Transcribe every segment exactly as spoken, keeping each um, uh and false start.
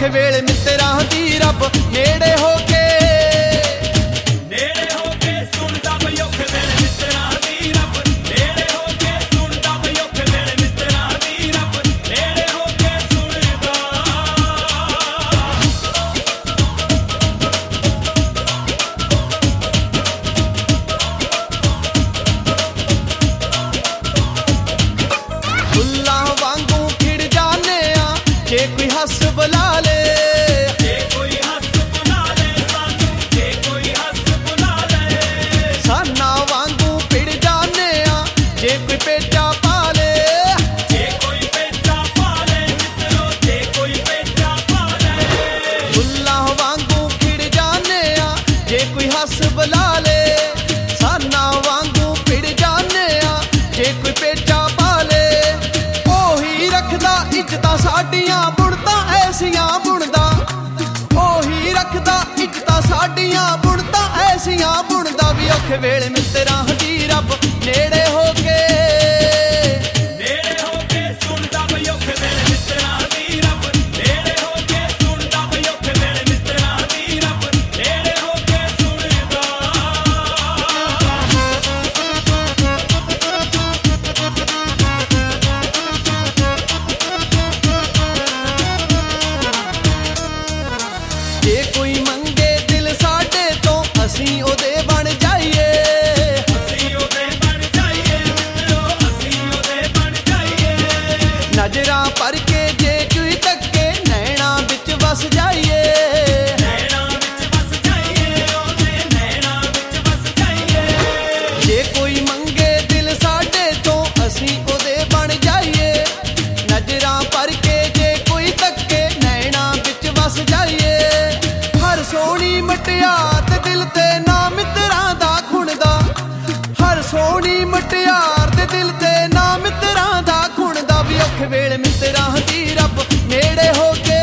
ਔਖੇ ਵੇਲੇ ਮਿੱਤਰਾਂ ਦੀ ਰੱਬ ਨੇੜੇ ਹੋ ਕੇ ਨੇੜੇ ਹੋ ਕੇ ਸੁਣਦਾ ਬਈ ਔਖੇ ਵੇਲੇ ਮਿੱਤਰਾਂ ਦੀ ਰੱਬ ਨੇੜੇ ਹੋ ਕੇ ਸੁਣਦਾ ਬਈ ਔਖੇ ਵੇਲੇ ਮਿੱਤਰਾਂ ਦੀ ਰੱਬ ਨੇੜੇ ਹੋ ਕੇ ਸੁਣਦਾ ਫੁੱਲਾਂ ਵਾਂਗੂ ਖਿੜ ਜਾਨੇ ਆ ਜੇ ਕੋਈ ਹੱਸ ਬੁਲਾ ਲੇ ਜੇ ਕੋਈ ਹੱਸ ਬੁਲਾ ਲੈ ਸਾਨੂੰ ਜੇ ਕੋਈ ਹੱਸ ਬੁਲਾ ਲੈ ਸਾਨਾ ਵਾਂਗੂ ਭਿੜ ਜਾਨੇ ਆ ਜੇ ਕੋਈ ਪੇਚਾ ਪਾ ਲੇ ਜੇ ਕੋਈ ਪੇਚਾ ਪਾ ਲੈ ਮਿੱਤਰੋ ਜੇ ਕੋਈ ਪੇਚਾ ਪਾ ਲੈ ਫੁੱਲਾਂ ਵਾਂਗੂ ਖਿੜ ਜਾਨੇ ਆ ਜੇ ਕੋਈ ਹੱਸ ਬੁਲਾ ਲੇ ਸਾਨਾ ਵਾਂਗੂ ਭਿੜ ਜਾਨੇ ਆ ਜੇ ਕੋਈ ਪੇਚਾ ਪਾ ਲੇ ਉਹੀ ਰੱਖਦਾ ਇੱਜ਼ਤਾਂ ਸਾਡੀਆਂ ਬੁਣਦਾ ਐਸੀਆਂ ਬੁਣਦਾ ਉਹੀ ਰੱਖਦਾ ਇੱਜ਼ਤਾਂ ਸਾਡੀਆਂ ਬੁਣਦਾ ਐਸੀਆਂ ਬੁਣਦਾ ਵੀ ਔਖੇ ਵੇਲੇ ਮਿੱਤਰਾਂ ਦੀ ਰੱਬ ਨੇੜੇ ਹੋ ਕੇ ਨੇੜੇ ਹੋ ਕੇ ਸੁਣਦਾ ਬਈ ਔਖੇ ਵੇਲੇ ਮਿੱਤਰਾਂ ਦੀ ਰੱਬ ਨੇੜੇ ਹੋ ਕੇ ਸੁਣਦਾ ਬਈ ਔਖੇ ਵੇਲੇ ਮਿੱਤਰਾਂ ਦੀ ਰੱਬ ਨੇੜੇ ਹੋ ਕੇ ਸੁਣਦਾ ਜੇ ਕੋਈ ਮੰਗੇ ਦਿਲ ਸਾਡੇ ਤੋਂ ਅਸੀਂ ਉਹਦੇ ਬਣ ਜਾਈਏ ਅਸੀਂ ਉਹਦੇ ਬਣ ਜਾਈਏ ਮਿੱਤਰੋ ਅਸੀਂ ਉਹਦੇ ਬਣ ਜਾਈਏ ਨਜ਼ਰਾਂ ਭਰ ਕੇ ਜੇ ਕੋਈ ਤੱਕੇ ਨੈਣਾ ਵਿੱਚ ਵਸ ਜਾਈਏ ਨੈਣਾ ਵਿੱਚ ਵਸ ਜਾਈਏ ਉਹਦੇ ਨੈਣਾ ਵਿੱਚ ਵਸ ਜਾਈਏ ਜੇ ਕੋਈ ਮੰਗੇ ਦਿਲ ਸਾਡੇ ਤੋਂ ਅਸੀਂ ਉਹਦੇ ਬਣ ਜਾਈਏ ਨਜ਼ਰਾਂ ਭਰ ਕੇ ਜੇ ਕੋਈ ਤੱਕੇ ਨੈਣਾ ਵਿੱਚ ਵਸ ਜਾਈਏ ਹਰ ਸੋਹਣੀ ਮਟਿਆਰ ਤੇ ਦਿਲ ਤੇ ਨਾ ਮਿੱਤਰਾਂ ਦਾ ਖੁਣਦਾ ਹਰ ਸੋਹਣੀ ਮਟਿਆਰ ਤੇ ਦਿਲ ਤੇ ਨਾ ਮਿੱਤਰਾਂ ਦਾ ਖੁਣਦਾ ਵੀ ਔਖੇ ਵੇਲੇ ਮਿੱਤਰਾਂ ਦੀ ਰੱਬ ਨੇੜੇ ਹੋ ਕੇ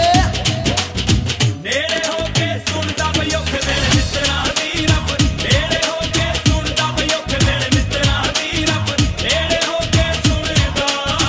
ਨੇੜੇ ਹੋ ਕੇ ਸੁਣਦਾ ਬਈ ਔਖੇ ਵੇਲੇ ਮਿੱਤਰਾਂ ਦੀ ਰੱਬ ਨੇੜੇ ਹੋ ਕੇ ਸੁਣਦਾ ਬਈ ਔਖੇ ਵੇਲੇ ਮਿੱਤਰਾਂ ਦੀ ਰੱਬ ਨੇੜੇ ਹੋ ਕੇ ਸੁਣਦਾ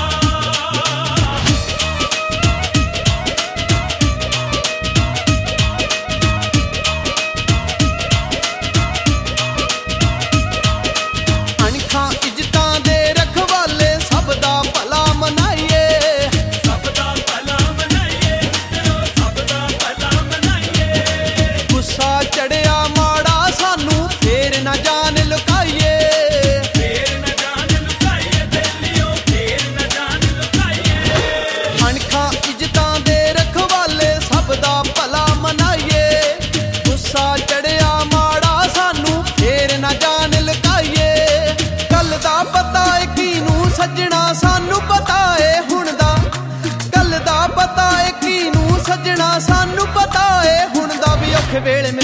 ਅਣਖਾਂ ਇੱਜ਼ਤਾਂ ਦੇ ਰਖਵਾਲੇ ਸਭ ਦਾ ਭਲਾ ਮਨਾਈਏ ਸਭ ਦਾ ਭਲਾ ਮਨਾਈਏ ਮਿੱਤਰੋ ਸਭ ਦਾ ਭਲਾ ਮਨਾਈਏ ਗੁੱਸਾ ਚੜਿਆ ਮਾੜਾ ਸਾਨੂੰ ਫੇਰ ਨਾ ਜਾਨ ਲੁਕਾਈਏ ਫੇਰ ਨਾ ਜਾਨ ਲੁਕਾਈਏ ਬੇਲੀਓ ਫੇਰ ਨਾ ਜਾਨ ਲੁਕਾਈਏ ਅਣਖਾਂ ਇੱਜ਼ਤਾਂ ਦੇ ਰਖਵਾਲੇ ਸਭ ਦਾ ਭਲਾ ਮਨਾਈਏ ਗੁੱਸਾ ਚੜਿਆ ਮਾੜਾ ਸਾਨੂੰ ਫੇਰ ਨਾ ਜਾਨ ਲੁਕਾਈਏ ਗੱਲ ਦਾ ਪਤਾ ਏ ਕਿਹਨੂੰ ਸੱਜਣਾ ਸਾਨੂੰ ਪਤਾ ਏ ਹੁਣ ਦਾ ਗੱਲ ਦਾ ਪਤਾ ਏ ਕਿਹਨੂੰ ਸੱਜਣਾ ਸਾਨੂੰ ਪਤਾ ਏ ਹੁਣ ਦਾ ਵੀ ਔਖੇ ਵੇਲੇ